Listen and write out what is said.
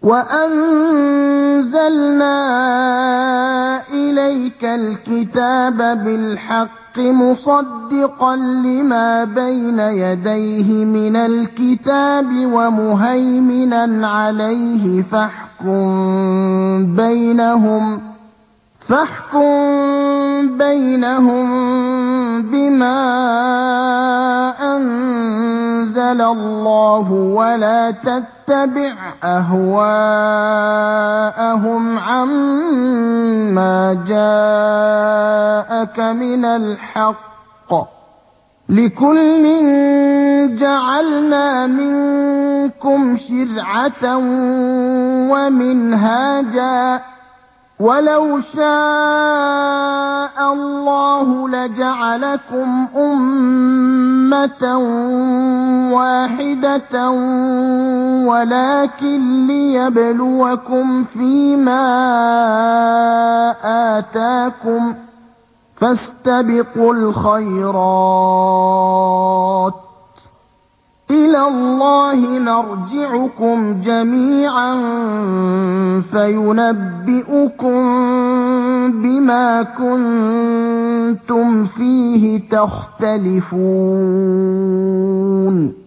وَأَنزَلْنَا إِلَيْكَ الْكِتَابَ بِالْحَقِّ مُصَدِّقًا لِّمَا بَيْنَ يَدَيْهِ مِنَ الْكِتَابِ وَمُهَيْمِنًا عَلَيْهِ فاحكم بينهم بما أنزل الله ولا تتبع أهواءهم عما جاءك من الحق ۚ لِكُلٍّ جَعَلْنَا مِنكُمْ شِرْعَةً وَمِنْهَاجًا ۚ وَلَوْ شَاءَ اللَّهُ لَجَعَلَكُمْ أُمَّةً وَاحِدَةً وَلَٰكِن لِّيَبْلُوَكُمْ فِيمَا آتَاكُمْ ۖ فَاسْتَبِقُوا الْخَيْرَاتِ ۚ إِلَى اللَّهِ مَرْجِعُكُمْ جَمِيعًا فَيُنَبِّئُكُم بِمَا كُنتُمْ فِيهِ تَخْتَلِفُونَ